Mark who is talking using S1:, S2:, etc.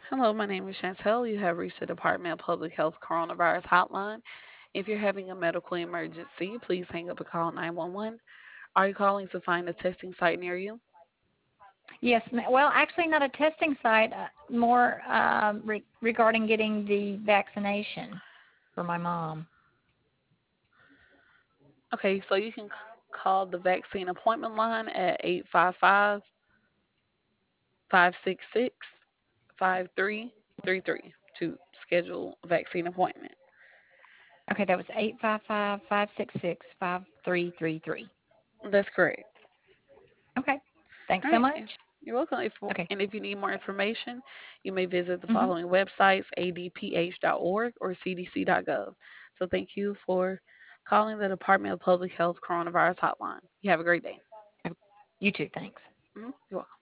S1: Hello, my name is Chantel. You have reached the Department of Public Health Coronavirus Hotline. If you're having a medical emergency, please hang up and call 911. Are you calling to find a testing site near you?
S2: Yes, well, actually, not a testing site, more regarding getting the vaccination for my mom.
S1: Okay, so you can call the vaccine appointment line at 855 566 5333 to schedule a vaccine appointment.
S2: Okay, that was 855-566-5333.
S1: That's correct.
S2: Okay, thanks
S1: All
S2: so
S1: right.
S2: much.
S1: You're welcome.
S2: Okay.
S1: And if you need more information, you may visit the
S2: Mm-hmm.
S1: following websites: adph.org or cdc.gov. So thank you for calling the Department of Public Health Coronavirus Hotline. You have a great day.
S2: You too, thanks.
S1: You're welcome.